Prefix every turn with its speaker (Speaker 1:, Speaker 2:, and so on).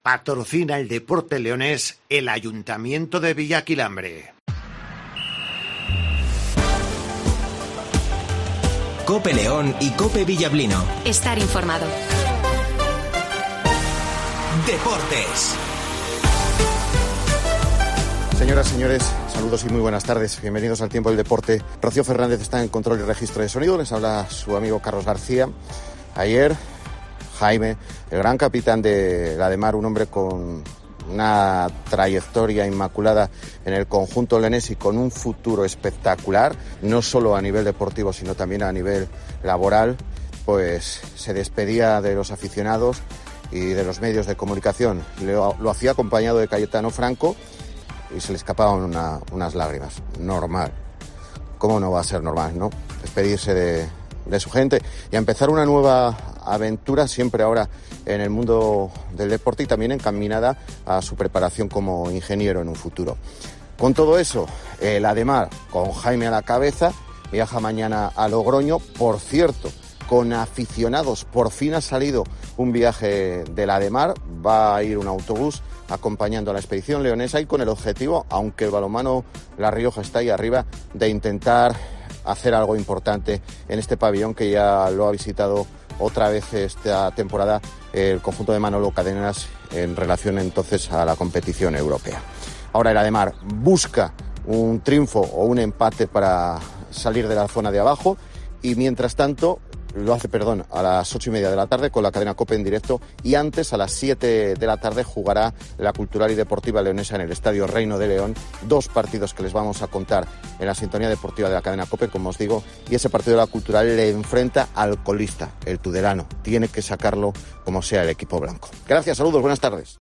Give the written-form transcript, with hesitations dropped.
Speaker 1: Patrocina el deporte leonés el Ayuntamiento de Villaquilambre.
Speaker 2: COPE León y COPE Villablino.
Speaker 3: Estar informado.
Speaker 2: Deportes.
Speaker 4: Señoras, señores, saludos y muy buenas tardes. Bienvenidos al Tiempo del Deporte. Rocío Fernández está en control y registro de sonido. Les habla su amigo Carlos García. Ayer, Jaime, el gran capitán de la Ademar, un hombre con una trayectoria inmaculada en el conjunto leonés y con un futuro espectacular, no solo a nivel deportivo, sino también a nivel laboral, pues se despedía de los aficionados y de los medios de comunicación. Lo hacía acompañado de Cayetano Franco y se le escapaban unas lágrimas. Normal. ¿Cómo no va a ser normal, no? Despedirse de su gente y a empezar una nueva aventura, siempre ahora en el mundo del deporte y también encaminada a su preparación como ingeniero en un futuro. Con todo eso, el Ademar, con Jaime a la cabeza, viaja mañana a Logroño. Por cierto, con aficionados, por fin ha salido un viaje del Ademar, va a ir un autobús acompañando a la expedición leonesa y con el objetivo, aunque el balonmano La Rioja está ahí arriba, de intentar hacer algo importante en este pabellón que ya lo ha visitado otra vez esta temporada el conjunto de Manolo Cadenas en relación entonces a la competición europea. Ahora el Ademar busca un triunfo o un empate para salir de la zona de abajo y mientras tanto lo hace, a las 8:30 de la tarde con la cadena COPE en directo y antes a las 7 de la tarde jugará la Cultural y Deportiva Leonesa en el Estadio Reino de León. 2 partidos que les vamos a contar en la sintonía deportiva de la cadena COPE, como os digo, y ese partido de la Cultural le enfrenta al colista, el Tudelano. Tiene que sacarlo como sea el equipo blanco. Gracias, saludos, buenas tardes.